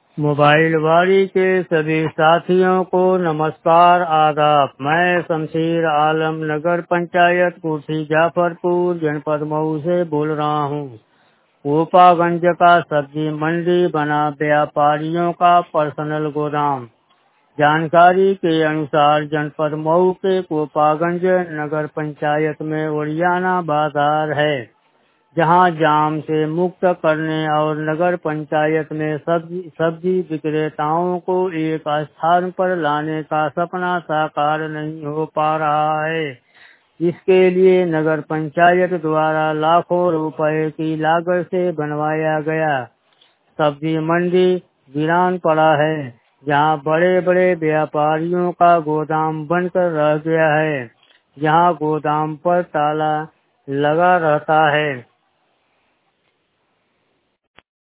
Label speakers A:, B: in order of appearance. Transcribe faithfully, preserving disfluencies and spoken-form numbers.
A: Mobile वारी के सभी साथियों को नमस्कार आदाब। मैं शमशीर आलम नगर पंचायत कुर्सी जाफरपुर जनपद मऊ से बोल रहा हूँ। कोपागंज का सब्जी मंडी बना व्यापारियों का पर्सनल गोदाम। जानकारी के अनुसार जनपद मऊ के कोपागंज नगर पंचायत में ओरियाना बाजार है, जहां जाम से मुक्त करने और नगर पंचायत में सब्जी सब्जी विक्रेताओं को एक स्थान पर लाने का सपना साकार नहीं हो पा रहा है। इसके लिए नगर पंचायत द्वारा लाखों रुपए की लागत से बनवाया गया सब्जी मंडी वीरान पड़ा है, जहां बड़े बड़े व्यापारियों का गोदाम बनकर रह गया है, जहां गोदाम पर ताला लगा रहता है।